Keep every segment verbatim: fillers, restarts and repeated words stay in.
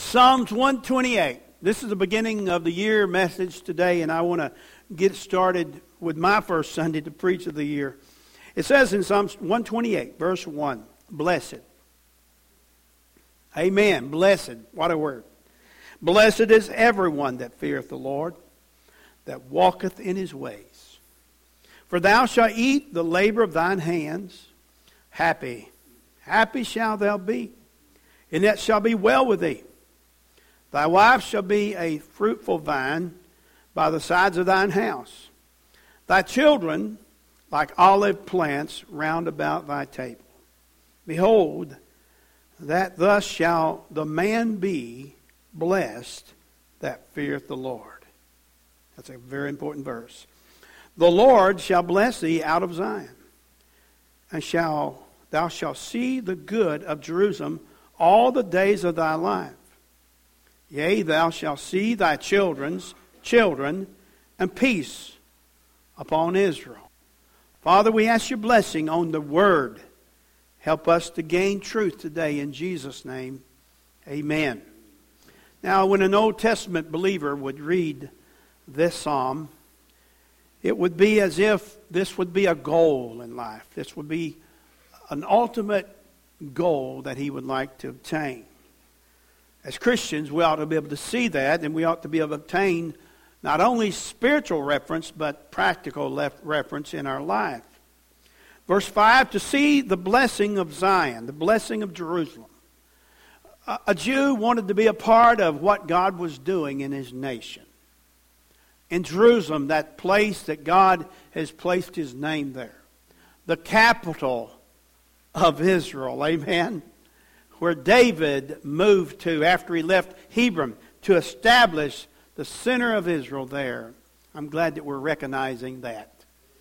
Psalms one twenty-eight. This is the beginning of the year message today, and I want to get started with my first Sunday to preach of the year. It says in Psalms one twenty-eight, verse one, blessed. Amen. Blessed. What a word. Blessed is everyone that feareth the Lord, that walketh in his ways. For thou shalt eat the labor of thine hands. Happy, happy shalt thou be, and it shall be well with thee. Thy wife shall be a fruitful vine by the sides of thine house. Thy children like olive plants round about thy table. Behold, that thus shall the man be blessed that feareth the Lord. That's a very important verse. The Lord shall bless thee out of Zion, and shall thou shalt see the good of Jerusalem all the days of thy life. Yea, thou shalt see thy children's children, and peace upon Israel. Father, we ask your blessing on the word. Help us to gain truth today in Jesus' name. Amen. Now, when an Old Testament believer would read this psalm, it would be as if this would be a goal in life. This would be an ultimate goal that he would like to obtain. As Christians, we ought to be able to see that, and we ought to be able to obtain not only spiritual reference, but practical left reference in our life. Verse five, to see the blessing of Zion, the blessing of Jerusalem. A, a Jew wanted to be a part of what God was doing in his nation. In Jerusalem, that place that God has placed his name there. The capital of Israel, amen? Where David moved to after he left Hebron to establish the center of Israel there. I'm glad that we're recognizing that.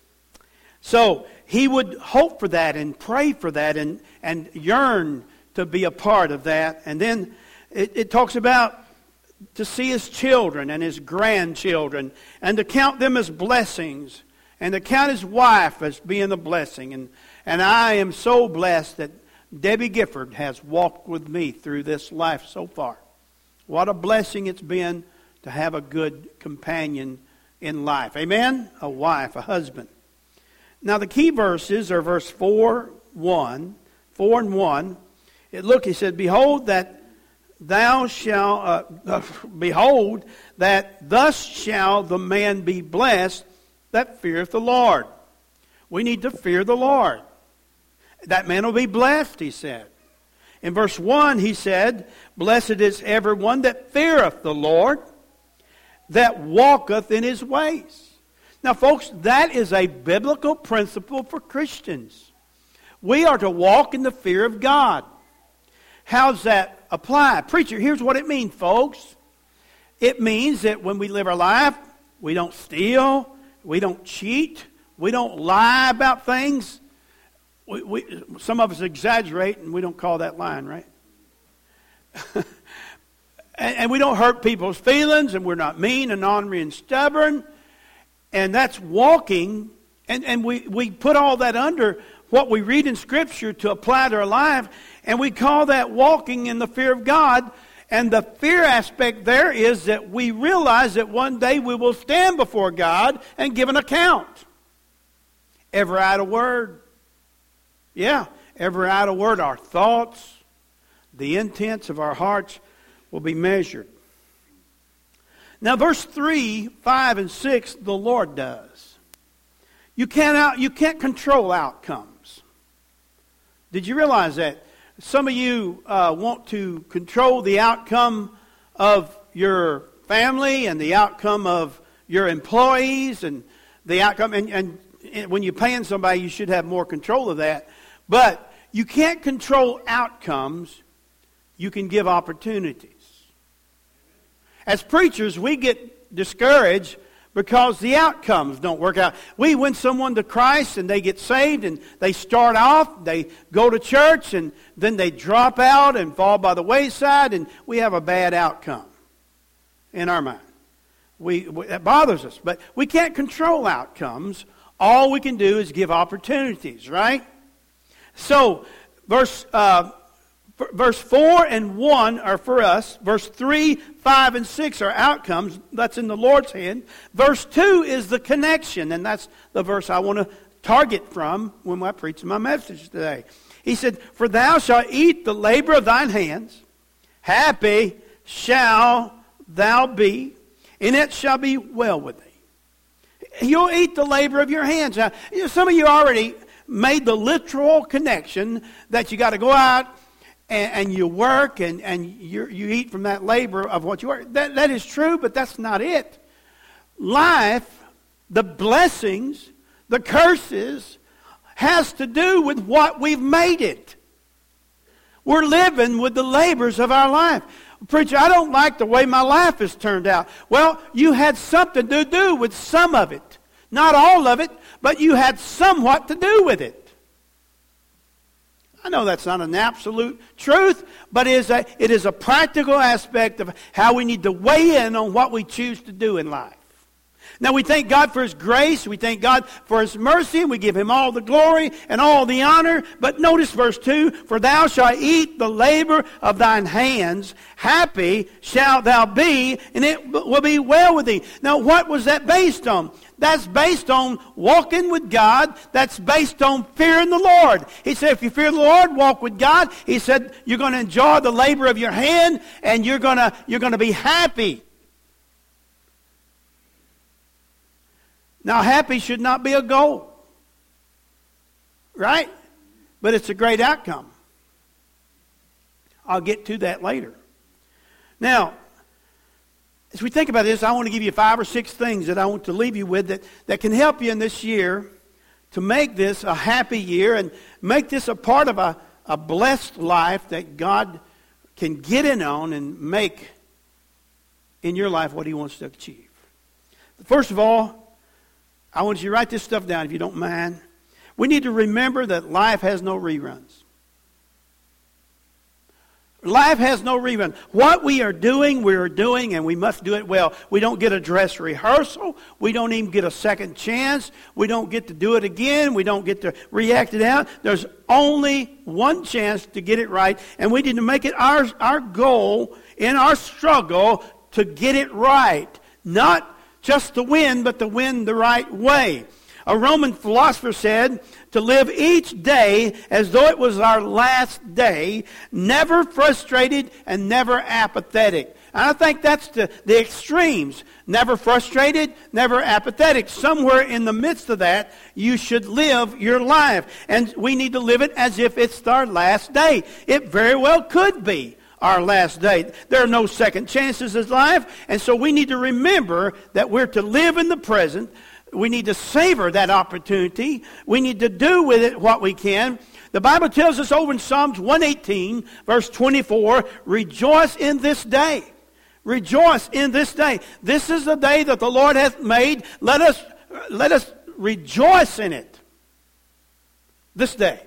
So he would hope for that and pray for that and, and yearn to be a part of that. And then it, it talks about to see his children and his grandchildren and to count them as blessings and to count his wife as being a blessing. And, and I am so blessed that Debbie Gifford has walked with me through this life so far. What a blessing it's been to have a good companion in life. Amen? A wife, a husband. Now the key verses are verse four, one, four and one. It look, he said, Behold that thou shalt, uh, uh, behold that thus shall the man be blessed that feareth the Lord. We need to fear the Lord. That man will be blessed, he said. In verse one, he said, Blessed is everyone that feareth the Lord, that walketh in his ways. Now, folks, that is a biblical principle for Christians. We are to walk in the fear of God. How does that apply? Preacher, here's what it means, folks. It means that when we live our life, we don't steal, we don't cheat, we don't lie about things. We, we, some of us exaggerate, and we don't call that lying, right? and, and we don't hurt people's feelings, and we're not mean and ornery and stubborn. And that's walking, and, and we, we put all that under what we read in Scripture to apply to our life, and we call that walking in the fear of God. And the fear aspect there is that we realize that one day we will stand before God and give an account. Every idle word. Yeah, every idle word, our thoughts, the intents of our hearts will be measured. Now, verse three, five, and six, the Lord does. You can't, out, you can't control outcomes. Did you realize that? Some of you uh, want to control the outcome of your family and the outcome of your employees and the outcome. And, and, and when you're paying somebody, you should have more control of that. But you can't control outcomes. You can give opportunities. As preachers, we get discouraged because the outcomes don't work out. We win someone to Christ and they get saved and they start off, they go to church and then they drop out and fall by the wayside and we have a bad outcome in our mind. We, we that bothers us, but we can't control outcomes. All we can do is give opportunities, right? So, verse uh, Verse four and one are for us. Verse three, five, and six are outcomes. That's in the Lord's hand. Verse two is the connection, and that's the verse I want to target from when I preach my message today. He said, "For thou shalt eat the labor of thine hands. Happy shall thou be, and it shall be well with thee." You'll eat the labor of your hands. Now, you know, some of you already made the literal connection that you got to go out and, and you work and, and you you eat from that labor of what you work. That, that is true, but that's not it. Life, the blessings, the curses, has to do with what we've made it. We're living with the labors of our life. Preacher, I don't like the way my life has turned out. Well, you had something to do with some of it. Not all of it, but you had somewhat to do with it. I know that's not an absolute truth, but it is a, it is a practical aspect of how we need to weigh in on what we choose to do in life. Now, we thank God for His grace. We thank God for His mercy. And we give Him all the glory and all the honor. But notice verse two, "For thou shalt eat the labor of thine hands. Happy shalt thou be, and it will be well with thee." Now, what was that based on? That's based on walking with God. That's based on fearing the Lord. He said, if you fear the Lord, walk with God. He said, you're going to enjoy the labor of your hand, and you're going to, you're going to be happy. Now, happy should not be a goal, right? But it's a great outcome. I'll get to that later. Now, as we think about this, I want to give you five or six things that I want to leave you with that, that can help you in this year to make this a happy year and make this a part of a, a blessed life that God can get in on and make in your life what He wants to achieve. First of all, I want you to write this stuff down if you don't mind. We need to remember that life has no reruns. Life has no rerun. What we are doing, we are doing, and we must do it well. We don't get a dress rehearsal. We don't even get a second chance. We don't get to do it again. We don't get to react it out. There's only one chance to get it right, and we need to make it our, our goal in our struggle to get it right. Not just to win, but to win the right way. A Roman philosopher said, to live each day as though it was our last day, never frustrated and never apathetic. And I think that's the, the extremes. Never frustrated, never apathetic. Somewhere in the midst of that, you should live your life. And we need to live it as if it's our last day. It very well could be our last day. There are no second chances in life, and so we need to remember that we're to live in the present. We need to savor that opportunity. We need to do with it what we can. The Bible tells us over in Psalms one eighteen, verse twenty-four, rejoice in this day. Rejoice in this day. This is the day that the Lord hath made. Let us, let us rejoice in it. This day.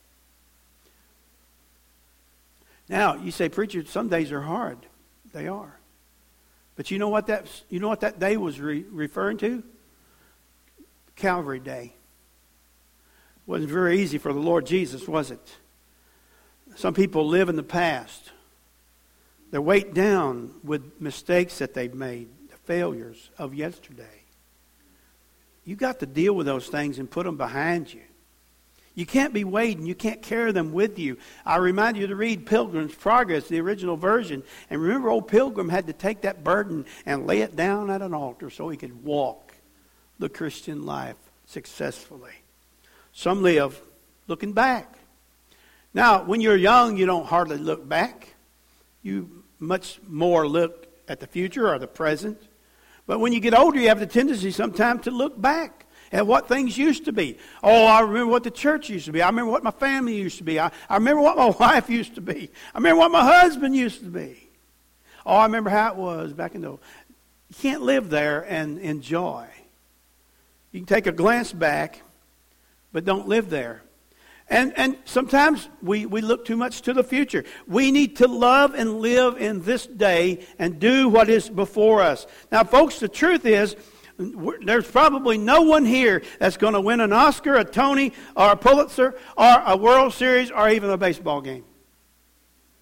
Now, you say, preacher, some days are hard. They are. But you know what that, you know what that day was re- referring to? Calvary Day. It wasn't very easy for the Lord Jesus, was it? Some people live in the past. They're weighed down with mistakes that they've made, the failures of yesterday. You got to deal with those things and put them behind you. You can't be weighed and you can't carry them with you. I remind you to read Pilgrim's Progress, the original version. And remember, old Pilgrim had to take that burden and lay it down at an altar so he could walk the Christian life successfully. Some live looking back. Now, when you're young, you don't hardly look back. You much more look at the future or the present. But when you get older, you have the tendency sometimes to look back at what things used to be. Oh, I remember what the church used to be. I remember what my family used to be. I, I remember what my wife used to be. I remember what my husband used to be. Oh, I remember how it was back in the... You can't live there and enjoy. You can take a glance back, but don't live there. And and sometimes we, we look too much to the future. We need to love and live in this day and do what is before us. Now, folks, the truth is, there's probably no one here that's going to win an Oscar, a Tony, or a Pulitzer, or a World Series, or even a baseball game.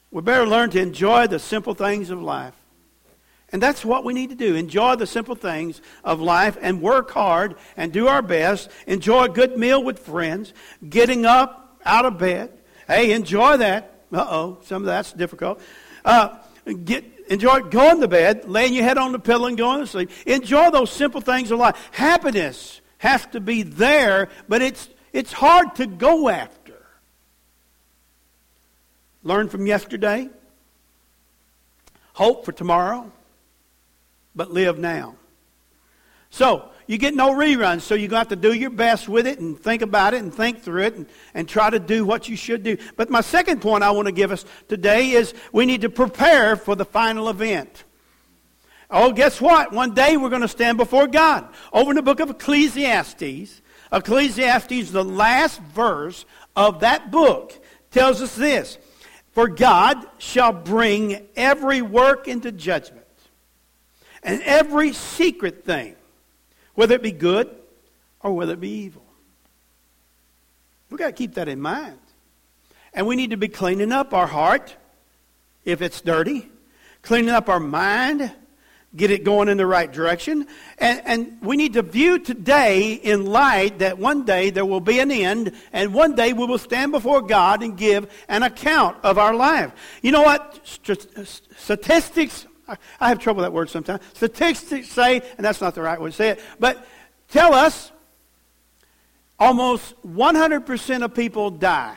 We better learn to enjoy the simple things of life. And that's what we need to do. Enjoy the simple things of life and work hard and do our best. Enjoy a good meal with friends. Getting up out of bed. Hey, enjoy that. Uh-oh, some of that's difficult. Uh, get enjoy going to bed, laying your head on the pillow and going to sleep. Enjoy those simple things of life. Happiness has to be there, but it's it's hard to go after. Learn from yesterday. Hope for tomorrow. But live now. So, you get no reruns, so you got to do your best with it and think about it and think through it and, and try to do what you should do. But my second point I want to give us today is we need to prepare for the final event. Oh, guess what? One day we're going to stand before God. Over in the book of Ecclesiastes, Ecclesiastes, the last verse of that book, tells us this. For God shall bring every work into judgment. And every secret thing, whether it be good or whether it be evil. We've got to keep that in mind. And we need to be cleaning up our heart if it's dirty. Cleaning up our mind. Get it going in the right direction. And, and we need to view today in light that one day there will be an end. And one day we will stand before God and give an account of our life. You know what? Statistics... I have trouble with that word sometimes. Statistics say, and that's not the right way to say it, but tell us almost one hundred percent of people die.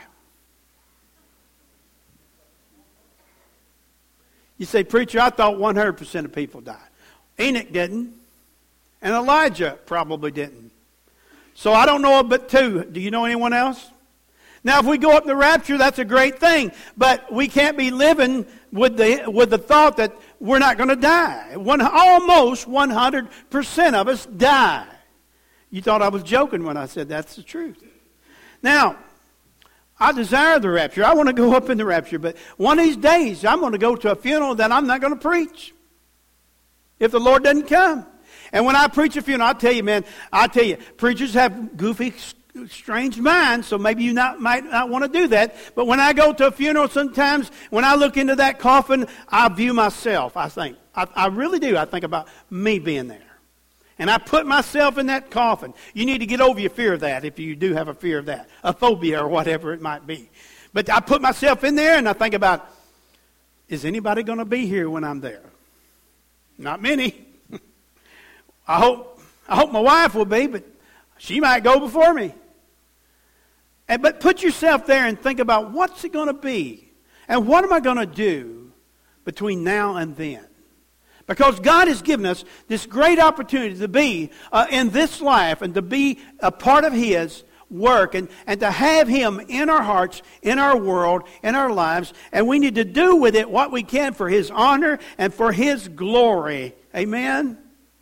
You say, preacher, I thought one hundred percent of people died. Enoch didn't, and Elijah probably didn't. So I don't know but two. Do you know anyone else? Now, if we go up the rapture, that's a great thing. But we can't be living with the with the thought that we're not going to die. One, almost one hundred percent of us die. You thought I was joking when I said that's the truth. Now, I desire the rapture. I want to go up in the rapture. But one of these days, I'm going to go to a funeral that I'm not going to preach. If the Lord doesn't come. And when I preach a funeral, I'll tell you, man, I'll tell you, preachers have goofy strange mind, so maybe you not, might not want to do that. But when I go to a funeral, sometimes when I look into that coffin, I view myself, I think. I, I really do. I think about me being there. And I put myself in that coffin. You need to get over your fear of that if you do have a fear of that. A phobia or whatever it might be. But I put myself in there and I think about, is anybody going to be here when I'm there? Not many. I hope, I hope my wife will be, but she might go before me. And, but put yourself there and think about what's it going to be? And what am I going to do between now and then? Because God has given us this great opportunity to be uh, in this life and to be a part of His work and, and to have Him in our hearts, in our world, in our lives. And we need to do with it what we can for His honor and for His glory. Amen?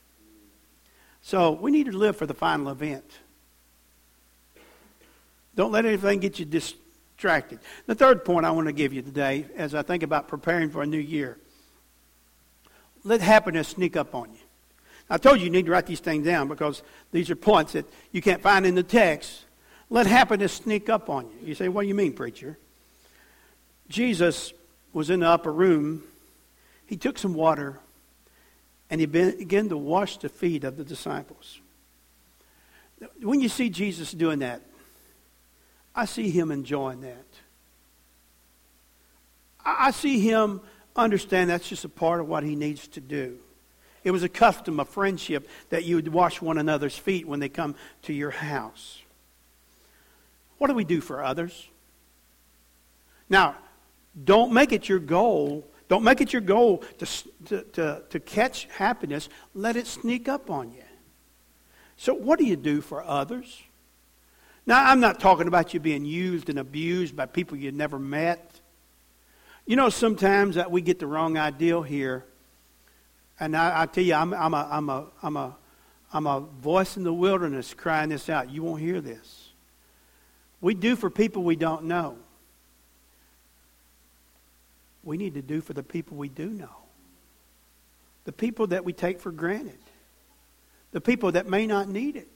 So we need to live for the final event. Don't let anything get you distracted. The third point I want to give you today as I think about preparing for a new year. Let happiness sneak up on you. I told you you need to write these things down because these are points that you can't find in the text. Let happiness sneak up on you. You say, what do you mean, preacher? Jesus was in the upper room. He took some water and he began to wash the feet of the disciples. When you see Jesus doing that, I see Him enjoying that. I see Him understand that's just a part of what He needs to do. It was a custom, a friendship, that you would wash one another's feet when they come to your house. What do we do for others? Now, don't make it your goal. Don't make it your goal to, to, to, to catch happiness. Let it sneak up on you. So what do you do for others? Now, I'm not talking about you being used and abused by people you never met. You know, sometimes that we get the wrong ideal here. And I, I tell you, I'm, I'm, a, I'm, a, I'm, a, I'm a voice in the wilderness crying this out. You won't hear this. We do for people we don't know. We need to do for the people we do know. The people that we take for granted. The people that may not need it.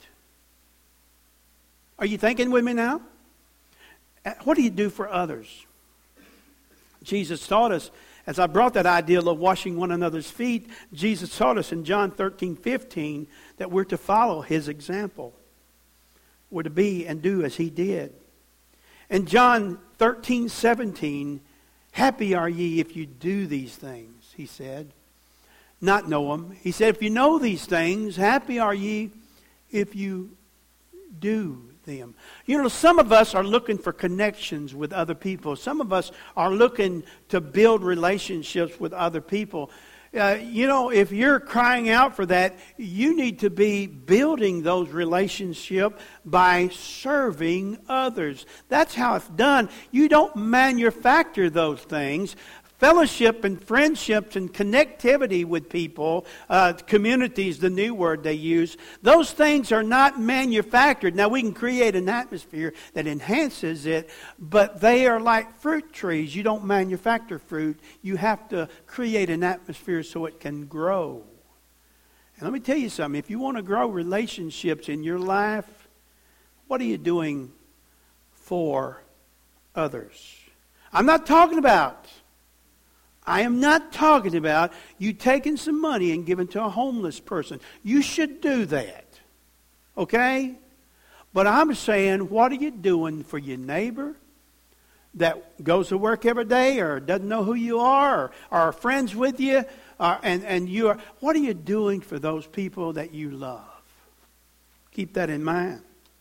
Are you thinking with me now? What do you do for others? Jesus taught us, as I brought that idea of washing one another's feet, Jesus taught us in John thirteen fifteen that we're to follow His example. We're to be and do as He did. In John thirteen seventeen, happy are ye if you do these things, He said. Not know them. He said, if you know these things, happy are ye if you do them. You know, some of us are looking for connections with other people. Some of us are looking to build relationships with other people. Uh, you know, if you're crying out for that, you need to be building those relationships by serving others. That's how it's done. You don't manufacture those things. Fellowship and friendships and connectivity with people, uh, communities, the new word they use, those things are not manufactured. Now, we can create an atmosphere that enhances it, but they are like fruit trees. You don't manufacture fruit. You have to create an atmosphere so it can grow. And let me tell you something. If you want to grow relationships in your life, what are you doing for others? I'm not talking about... I am not talking about you taking some money and giving to a homeless person. You should do that. Okay? But I'm saying, what are you doing for your neighbor that goes to work every day or doesn't know who you are or are friends with you? Uh, and, and you are, what are you doing for those people that you love? Keep that in mind.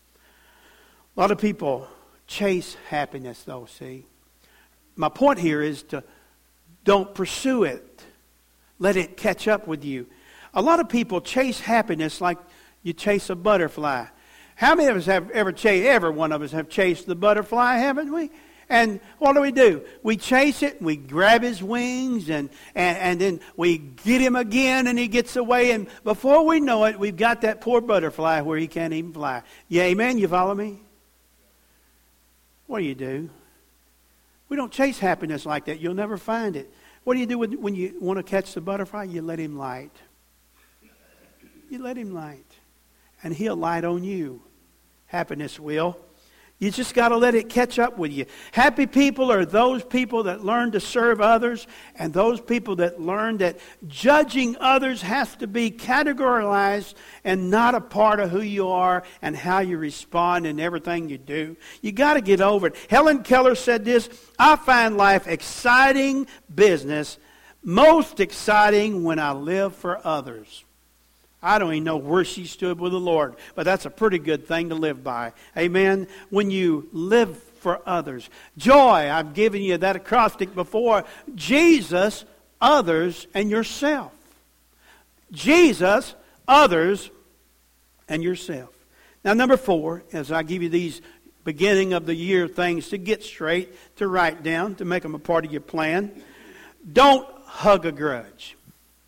A lot of people chase happiness, though, see. My point here is to don't pursue it. Let it catch up with you. A lot of people chase happiness like you chase a butterfly. How many of us have ever chased, every one of us have chased the butterfly, haven't we? And what do we do? We chase it, we grab his wings, and, and, and then we get him again, and he gets away. And before we know it, we've got that poor butterfly where he can't even fly. Yeah, amen? You follow me? What do you do? We don't chase happiness like that. You'll never find it. What do you do when, when you want to catch the butterfly? You let him light. You let him light. And he'll light on you. Happiness will. You just got to let it catch up with you. Happy people are those people that learn to serve others, and those people that learn that judging others has to be categorized and not a part of who you are and how you respond in everything you do. You got to get over it. Helen Keller said this, I find life exciting business, most exciting when I live for others. I don't even know where she stood with the Lord, but that's a pretty good thing to live by. Amen? When you live for others. Joy, I've given you that acrostic before. Jesus, others, and yourself. Jesus, others, and yourself. Now, number four, as I give you these beginning of the year things to get straight, to write down, to make them a part of your plan, don't hug a grudge.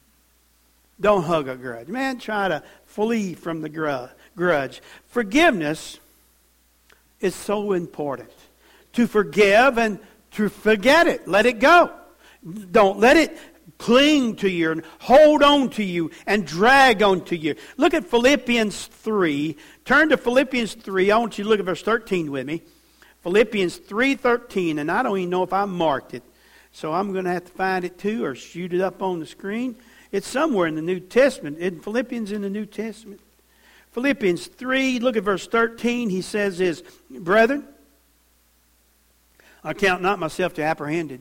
Don't hug a grudge. Man, try to flee from the grudge. Forgiveness is so important. To forgive and to forget it. Let it go. Don't let it cling to you and hold on to you and drag on to you. Look at Philippians three. Turn to Philippians three. I want you to look at verse thirteen with me. Philippians three thirteen. And I don't even know if I marked it. So I'm going to have to find it too or shoot it up on the screen. It's somewhere in the New Testament. In Philippians in the New Testament. Philippians three, look at verse thirteen. He says this, brethren, I count not myself to apprehended.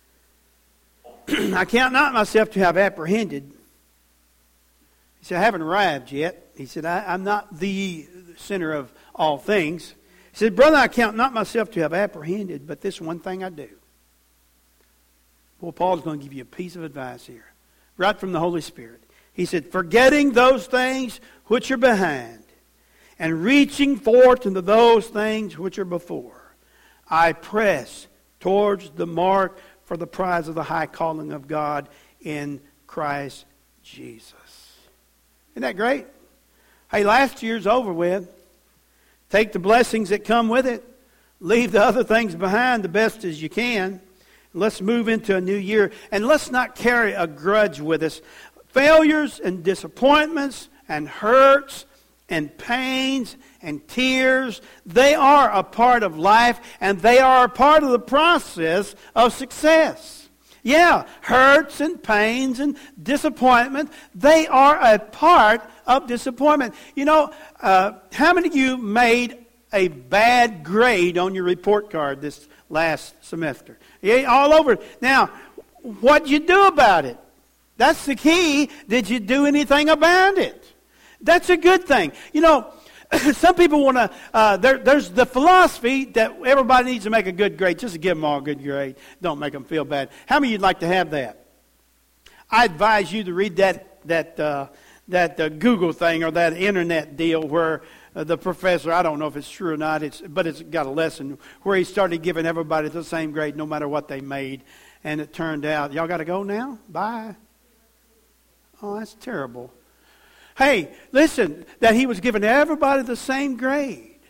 I count not myself to have apprehended. He said, I haven't arrived yet. He said, I, I'm not the center of all things. He said, brother, I count not myself to have apprehended, but this one thing I do. Well, Paul's going to give you a piece of advice here. Right from the Holy Spirit. He said, forgetting those things which are behind, and reaching forth into those things which are before, I press towards the mark for the prize of the high calling of God in Christ Jesus. Isn't that great? Hey, last year's over with. Take the blessings that come with it. Leave the other things behind the best as you can. Let's move into a new year, and let's not carry a grudge with us. Failures and disappointments and hurts and pains and tears. They are a part of life, and they are a part of the process of success. Yeah, hurts and pains and disappointment, they are a part of disappointment. You know, uh, how many of you made a bad grade on your report card this last semester? Yeah, all over. Now, what'd you do about it? That's the key. Did you do anything about it? That's a good thing. You know, some people want to, uh, there, there's the philosophy that everybody needs to make a good grade. Just to give them all a good grade. Don't make them feel bad. How many of you would like to have that? I advise you to read that that uh, that uh, Google thing or that internet deal where uh, the professor, I don't know if it's true or not, it's but it's got a lesson where he started giving everybody the same grade no matter what they made. And it turned out, y'all got to go now? Bye. Oh, that's terrible. Hey, listen, that he was giving everybody the same grade.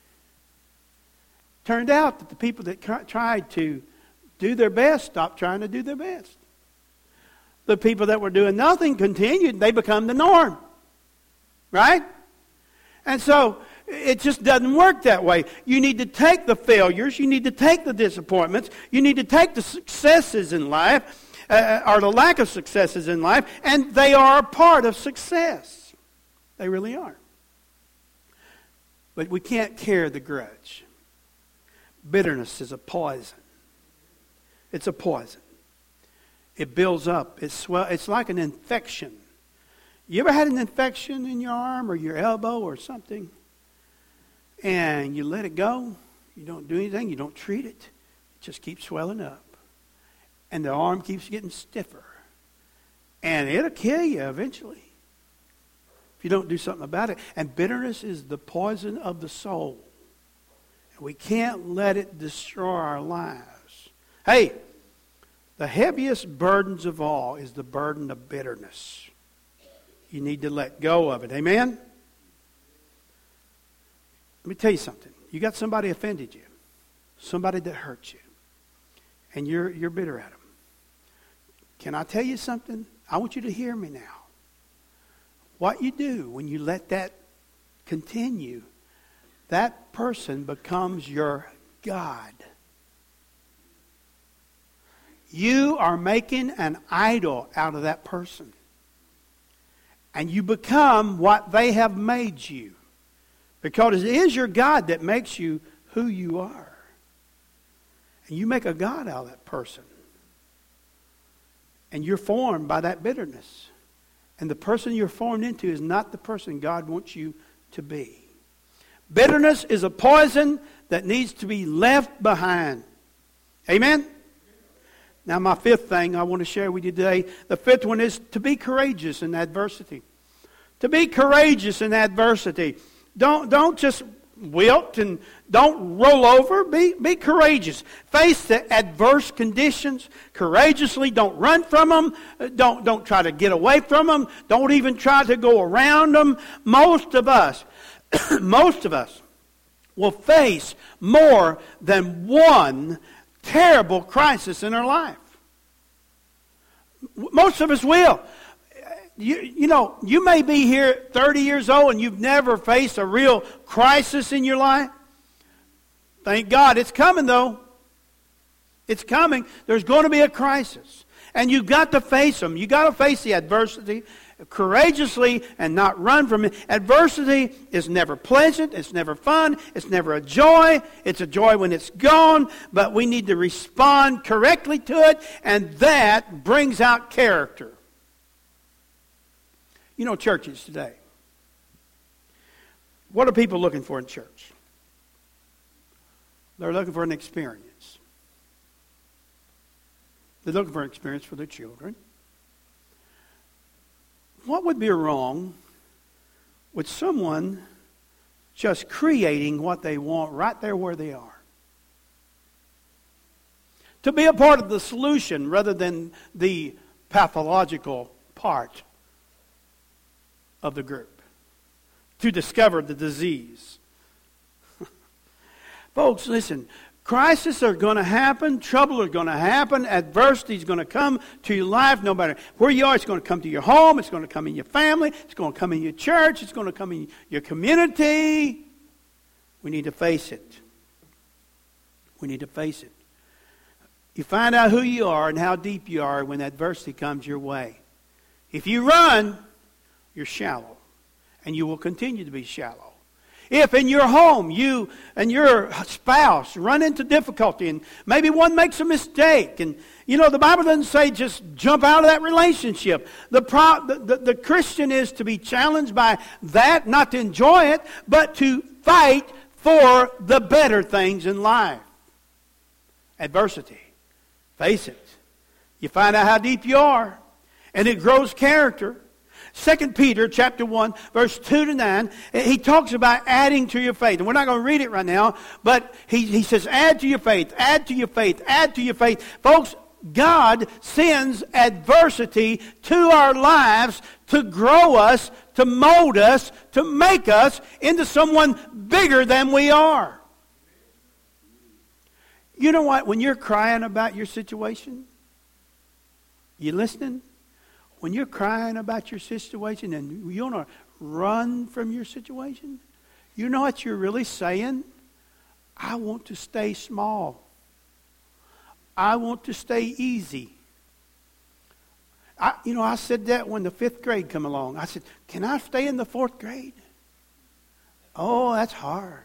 Turned out that the people that tried to do their best stopped trying to do their best. The people that were doing nothing continued. They become the norm. Right? And so it just doesn't work that way. You need to take the failures. You need to take the disappointments. You need to take the successes in life, uh, or the lack of successes in life, and they are a part of success. They really are. But we can't carry the grudge. Bitterness is a poison. It's a poison. It builds up. It's swell. It's like an infection. You ever had an infection in your arm or your elbow or something? And you let it go. You don't do anything. You don't treat it. It just keeps swelling up. And the arm keeps getting stiffer. And it'll kill you eventually if you don't do something about it. And bitterness is the poison of the soul. And we can't let it destroy our lives. Hey, the heaviest burdens of all is the burden of bitterness. You need to let go of it. Amen? Let me tell you something. You got somebody offended you. Somebody that hurt you. And you're, you're bitter at them. Can I tell you something? I want you to hear me now. What you do when you let that continue, that person becomes your God. You are making an idol out of that person. And you become what they have made you. Because it is your God that makes you who you are. And you make a God out of that person. And you're formed by that bitterness. And the person you're formed into is not the person God wants you to be. Bitterness is a poison that needs to be left behind. Amen? Now my fifth thing I want to share with you today, the fifth one is to be courageous in adversity. To be courageous in adversity. Don't, don't just wilt and don't roll over. Be, be courageous. Face the adverse conditions courageously. Don't run from them. Don't, don't try to get away from them. Don't even try to go around them. Most of us, most of us will face more than one terrible crisis in our life. Most of us will. You, you know, you may be here thirty years old and you've never faced a real crisis in your life. Thank God. It's coming, though. It's coming. There's going to be a crisis. And you've got to face them. You've got to face the adversity courageously and not run from it. Adversity is never pleasant. It's never fun. It's never a joy. It's a joy when it's gone. But we need to respond correctly to it. And that brings out character. You know, churches today, what are people looking for in church? They're looking for an experience. They're looking for an experience for their children. What would be wrong with someone just creating what they want right there where they are? To be a part of the solution rather than the pathological part of the group. To discover the disease. Folks, listen. Crises are going to happen. Trouble is going to happen. Adversity is going to come to your life. No matter where you are, it's going to come to your home. It's going to come in your family. It's going to come in your church. It's going to come in your community. We need to face it. We need to face it. You find out who you are and how deep you are when adversity comes your way. If you run, you're shallow. And you will continue to be shallow. If in your home you and your spouse run into difficulty and maybe one makes a mistake, and you know the Bible doesn't say just jump out of that relationship. The, pro, the, the, the Christian is to be challenged by that, not to enjoy it, but to fight for the better things in life. Adversity. Face it. You find out how deep you are, and it grows character. Second Peter chapter one, verse two to nine, he talks about adding to your faith. And we're not going to read it right now, but he, he says, add to your faith, add to your faith, add to your faith. Folks, God sends adversity to our lives to grow us, to mold us, to make us into someone bigger than we are. You know what? When you're crying about your situation, you listening? When you're crying about your situation and you want to run from your situation, you know what you're really saying? I want to stay small. I want to stay easy. I, you know, I said that when the fifth grade come along. I said, can I stay in the fourth grade? Oh, that's hard.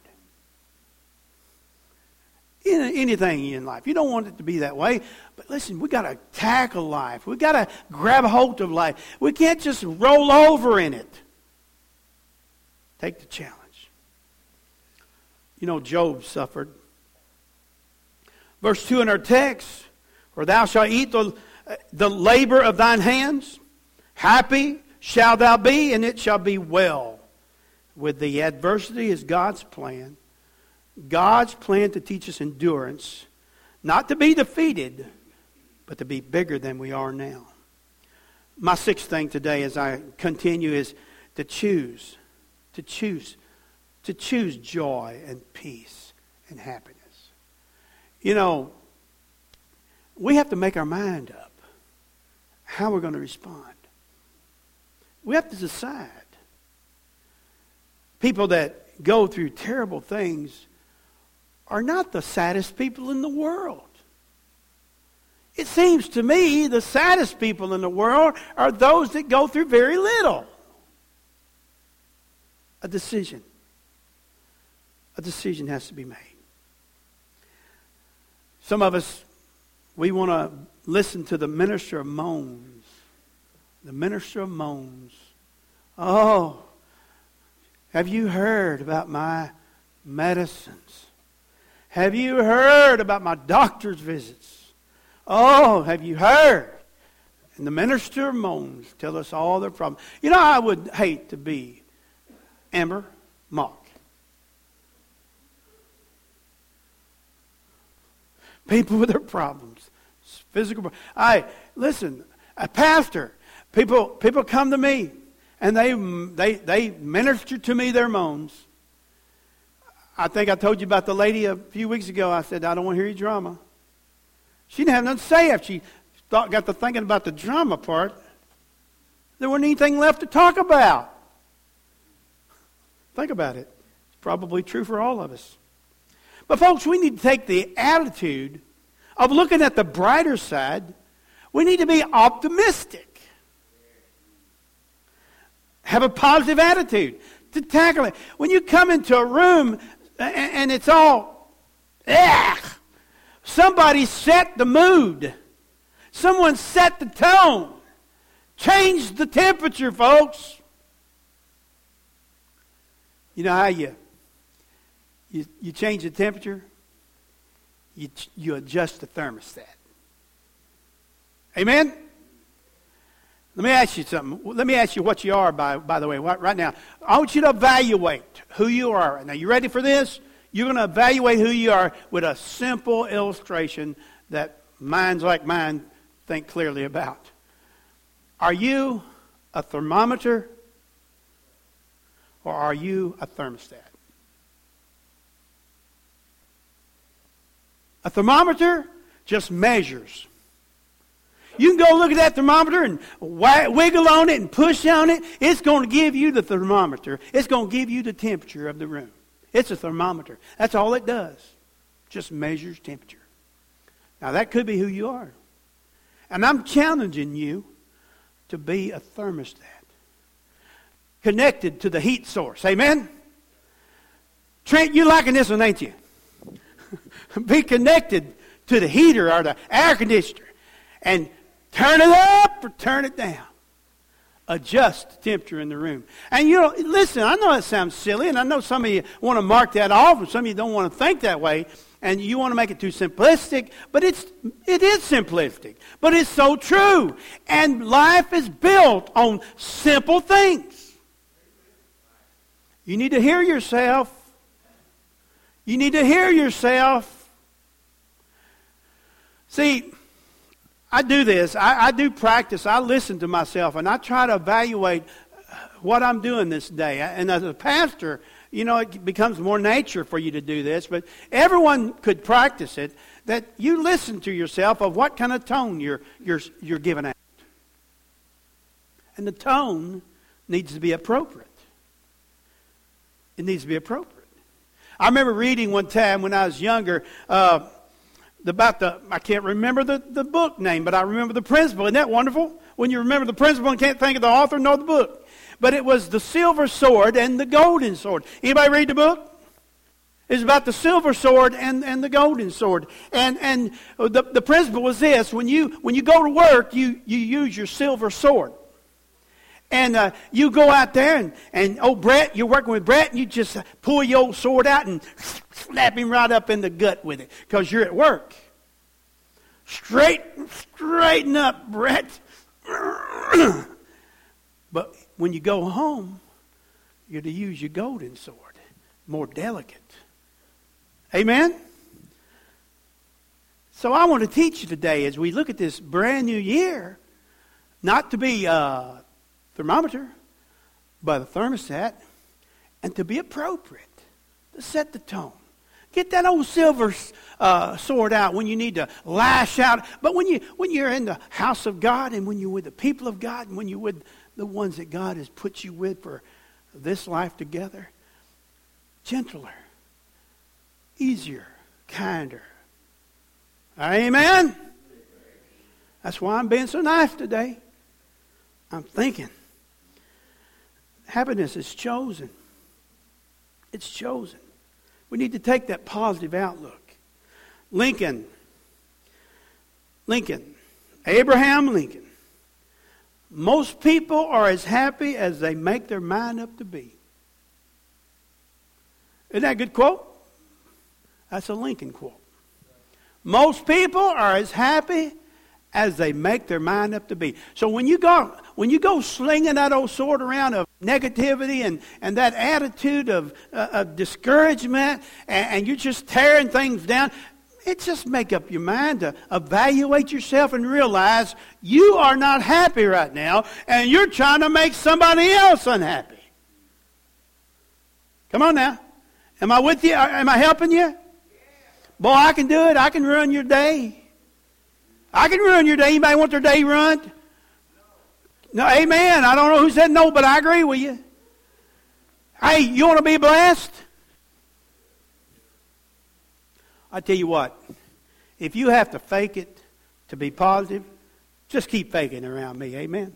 In anything in life. You don't want it to be that way. But listen, we got to tackle life. We got to grab a hold of life. We can't just roll over in it. Take the challenge. You know, Job suffered. Verse two in our text, for thou shalt eat the, the labor of thine hands. Happy shalt thou be, and it shall be well. With the adversity is God's plan. God's plan to teach us endurance, not to be defeated, but to be bigger than we are now. My sixth thing today as I continue is to choose, to choose, to choose joy and peace and happiness. You know, we have to make our mind up how we're going to respond. We have to decide. People that go through terrible things are not the saddest people in the world. It seems to me the saddest people in the world are those that go through very little. A decision. A decision has to be made. Some of us, we want to listen to the minister of moans. The minister of moans. Oh, have you heard about my medicines? Have you heard about my doctor's visits? Oh, have you heard? And the minister of moans tell us all their problems. You know, I would hate to be Amber Mock. People with their problems. Physical. I listen, a pastor, people people come to me and they they they minister to me their moans. I think I told you about the lady a few weeks ago. I said, I don't want to hear your drama. She didn't have nothing to say after she thought, got to thinking about the drama part. There wasn't anything left to talk about. Think about it. It's probably true for all of us. But folks, we need to take the attitude of looking at the brighter side. We need to be optimistic. Have a positive attitude to tackle it. When you come into a room and it's all, ugh, somebody set the mood. Someone set the tone. Change the temperature, folks. You know how you you, you change the temperature? You, you adjust the thermostat. Amen? Let me ask you something. Let me ask you what you are, by, by the way, right now. I want you to evaluate who you are. Now, you ready for this? You're going to evaluate who you are with a simple illustration that minds like mine think clearly about. Are you a thermometer or are you a thermostat? A thermometer just measures. You can go look at that thermometer and wiggle on it and push on it. It's going to give you the thermometer. It's going to give you the temperature of the room. It's a thermometer. That's all it does. Just measures temperature. Now that could be who you are. And I'm challenging you to be a thermostat. Connected to the heat source. Amen? Trent, you liking this one, ain't you? Be connected to the heater or the air conditioner. And turn it up or turn it down. Adjust the temperature in the room. And you know, listen, I know that sounds silly, and I know some of you want to mark that off, and some of you don't want to think that way, and you want to make it too simplistic, but it's it is simplistic. But it's so true. And life is built on simple things. You need to hear yourself. You need to hear yourself. See, I do this. I, I do practice. I listen to myself, and I try to evaluate what I'm doing this day. And as a pastor, you know, it becomes more nature for you to do this, but everyone could practice it, that you listen to yourself of what kind of tone you're, you're, you're giving out. And the tone needs to be appropriate. It needs to be appropriate. I remember reading one time when I was younger, uh, about the, I can't remember the, the book name, but I remember the principle. Isn't that wonderful? When you remember the principle and can't think of the author nor the book. But it was the silver sword and the golden sword. Anybody read the book? It's about the silver sword and, and the golden sword. And and the, the principle was this. When you when you go to work, you, you use your silver sword. And uh, you go out there and, and, oh, Brett, you're working with Brett, and you just pull your old sword out and slap him right up in the gut with it because you're at work. Straight, straighten up, Brett. But when you go home, you're to use your golden sword, more delicate. Amen? So I want to teach you today as we look at this brand new year, not to be a thermometer, but a thermostat, and to be appropriate, to set the tone. Get that old silver uh, sword out when you need to lash out. But when, you, when you're in the house of God and when you're with the people of God and when you're with the ones that God has put you with for this life together, gentler, easier, kinder. Amen? That's why I'm being so nice today. I'm thinking. Happiness is chosen. It's chosen. We need to take that positive outlook. Lincoln. Lincoln. Abraham Lincoln. Most people are as happy as they make their mind up to be. Isn't that a good quote? That's a Lincoln quote. Most people are as happy as they make their mind up to be. So when you go when you go slinging that old sword around of negativity and, and that attitude of, uh, of discouragement and, and you're just tearing things down, it just make up your mind to evaluate yourself and realize you are not happy right now and you're trying to make somebody else unhappy. Come on now. Am I with you? Am I helping you? Boy, I can do it. I can ruin your day. I can ruin your day. Anybody want their day ruined? No, amen. I don't know who said no, but I agree with you. Hey, you want to be blessed? I tell you what, if you have to fake it to be positive, just keep faking around me. Amen.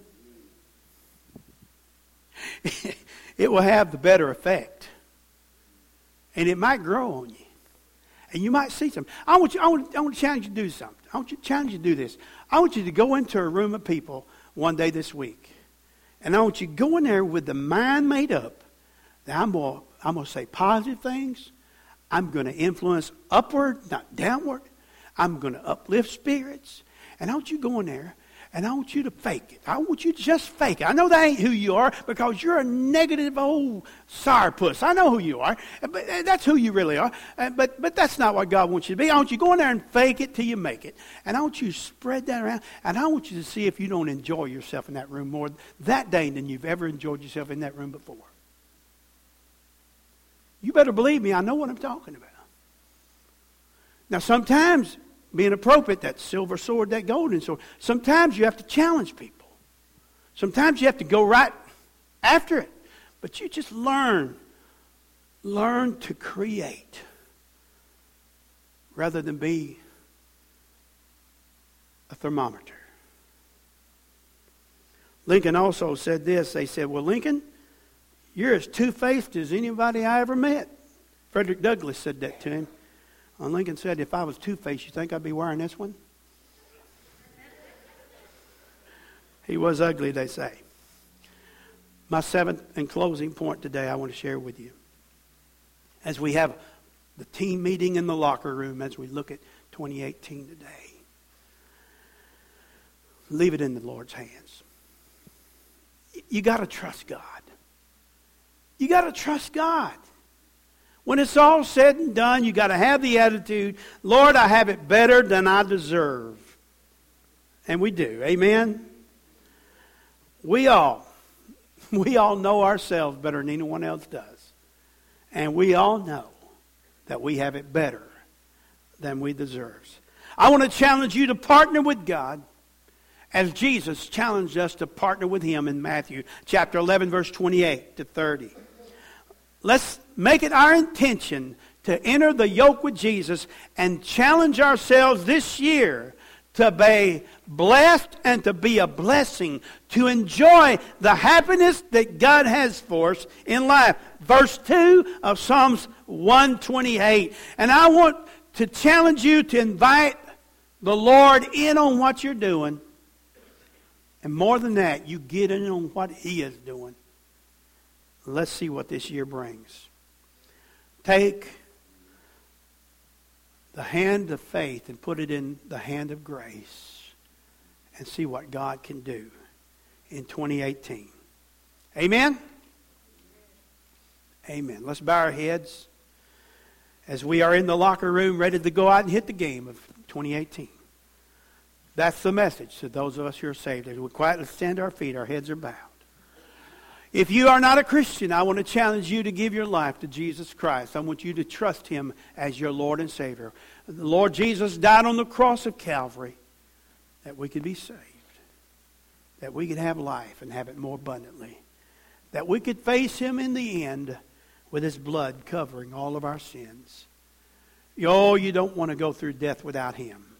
It will have the better effect. And it might grow on you. And you might see something. I want you, I want, I want to challenge you to do something. I want you to challenge you to do this. I want you to go into a room of people one day this week. And I want you to go in there with the mind made up that I'm going to, I'm going to say positive things. I'm going to influence upward, not downward. I'm going to uplift spirits. And I want you to go in there and I want you to fake it. I want you to just fake it. I know that ain't who you are because you're a negative old sourpuss. I know who you are. But that's who you really are. But but that's not what God wants you to be. I want you to go in there and fake it till you make it. And I want you to spread that around. And I want you to see if you don't enjoy yourself in that room more that day than you've ever enjoyed yourself in that room before. You better believe me. I know what I'm talking about. Now sometimes, being appropriate, that silver sword, that golden sword, sometimes you have to challenge people. Sometimes you have to go right after it. But you just learn. Learn to create rather than be a thermometer. Lincoln also said this. They said, well, Lincoln, you're as two-faced as anybody I ever met. Frederick Douglass said that to him. And Lincoln said, if I was two-faced, you think I'd be wearing this one? He was ugly, they say. My seventh and closing point today I want to share with you. As we have the team meeting in the locker room, as we look at twenty eighteen today, leave it in the Lord's hands. You got to trust God. You got to trust God. When it's all said and done, you got to have the attitude, Lord, I have it better than I deserve. And we do. Amen? We all, we all know ourselves better than anyone else does. And we all know that we have it better than we deserve. I want to challenge you to partner with God as Jesus challenged us to partner with Him in Matthew chapter eleven, verse twenty-eight to thirty. Let's make it our intention to enter the yoke with Jesus and challenge ourselves this year to be blessed and to be a blessing, to enjoy the happiness that God has for us in life. Verse two of Psalms one twenty-eight. And I want to challenge you to invite the Lord in on what you're doing. And more than that, you get in on what He is doing. Let's see what this year brings. Take the hand of faith and put it in the hand of grace and see what God can do in twenty eighteen. Amen? Amen. Let's bow our heads as we are in the locker room ready to go out and hit the game of twenty eighteen. That's the message to those of us who are saved. As we quietly stand to our feet, our heads are bowed. If you are not a Christian, I want to challenge you to give your life to Jesus Christ. I want you to trust Him as your Lord and Savior. The Lord Jesus died on the cross of Calvary that we could be saved, that we could have life and have it more abundantly, that we could face Him in the end with His blood covering all of our sins. Oh, you don't want to go through death without Him.